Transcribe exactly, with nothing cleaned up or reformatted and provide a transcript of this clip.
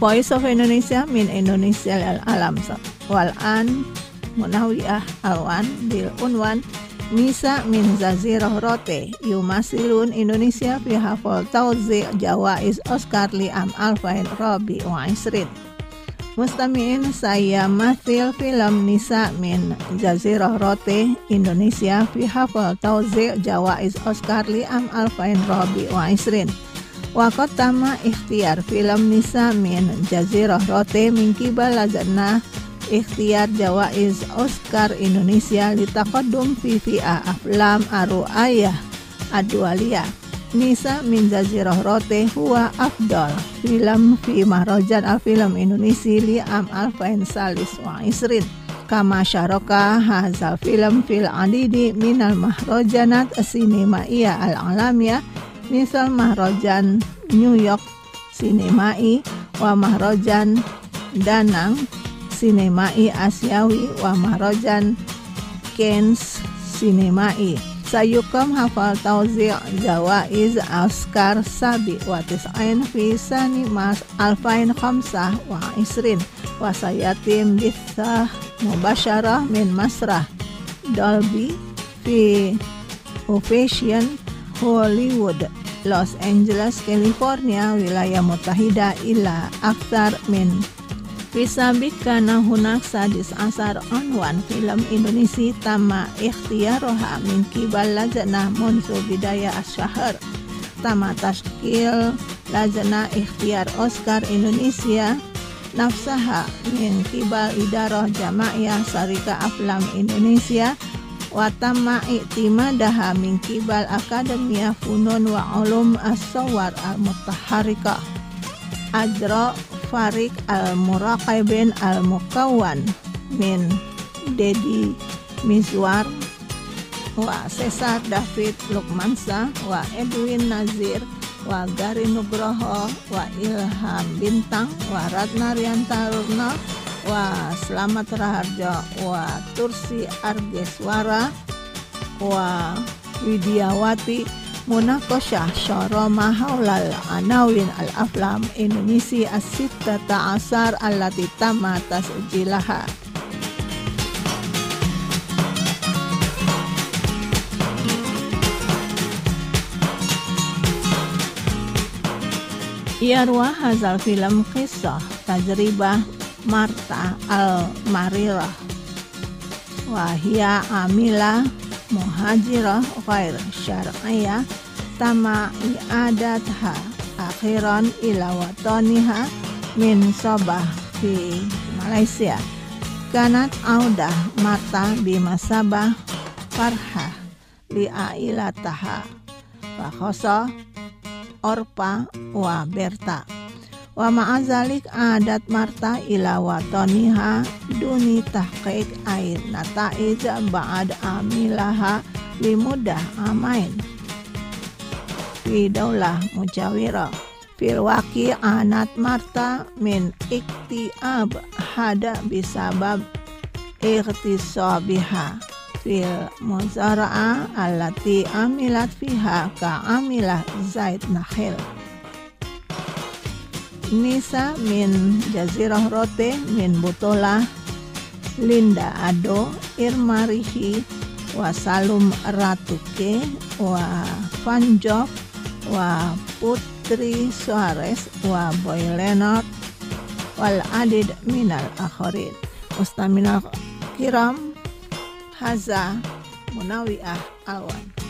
Voice of Indonesia min Indonesia al-alam wal an Munawiah Alwan bil unwan Nisa min Jazirah Rote yumasilun Indonesia fi hafal tawzi' jawaiz Oscar li am alfain Rabi wa Isrin. Mustami'in saya mathil film Nisa min Jazirah Rote Indonesia fi hafal tawzi' jawaiz Oscar li am alfain Rabi wa Isrin. Waqat tama ikhtiar film Nisa min Jazirah Rote min kibal lajnah ikhtiar jawaiz Oscar Indonesia litaqaddum fi fi'ah aflam ar-ru'ayah ad-dualiyah. Nisa min Jazirah Rote huwa afdal film fi mahrajan al-film Indonesia li am alfain salis wa isrin. Kama syaraka hazal film fil adidi minal mahrajanat as-sinemaiyah al-alamiyah misal mahrajan New York Sinemai wa mahrajan Danang Sinemai Asyawi wa mahrajan Cannes Sinemai. Sayukam hafal tawzi' jawaiz Oscar sabi wa tis'ain fi sani mas alfain khamsah wa isrin wa sayatim bitha mubasyarah min masrah Dolby fi Ovation Hollywood Los Angeles California wilayah mutahida ila aktar min Fisabik kana hunak sadis asar onwan film Indonesia tama ikhtiaroha min kibal lajnah munsu bidaya asyahar tama tashkil lajnah ikhtiar Oscar Indonesia nafsaha min kibal idarah jama'iyah sarika aflam Indonesia wa tamma i'timadaha min kibal akademiyah funun wa ulum as-sawar al-mutaharrikah ajra Farik al-Muraqibin al-Mukawwan min Dedi Mizwar wa Cesar David Lukmansa wa Edwin Nazir wa Gari Nugroho wa Ilham Bintang wa Ratna Riantaruna wa Slamet Raharjo wa Tursi Argeswara wa Widiawati Munaqasyah syara mahaulal anawin al-aflam Indonesia as-sittata asar allati tamma tasjilaha. Yarwa hazal film qissah tajribah Marta al-Marirah wa hiya amila muhajirah ghair syar'iyah tama i'adatha akhiran ila wataniha min Sabah fi Malaysia. Kanat audah Marta bimasabah farhah li ailataha wa khosa Orpa wa Berta wa ma'azalik adat Marta ila wataniha duni tahqiq ain nataiz ba'ad amilaha limudah amain fi daulah mujawira fil waqi anat Marta min iktiab hada bisabab ikhtisabiha fil muzara'a allati amilat fiha ka amilah Zaid Nakhil. Nisa min Jazirah Rote min Butola Linda Ado Irma Rihi wa Salum Ratuke wa Fanjok wa Putri Suarez wa Boy Leonard wal adid minal akhirin. Mustaminal kiram haza Munawiah Alwan.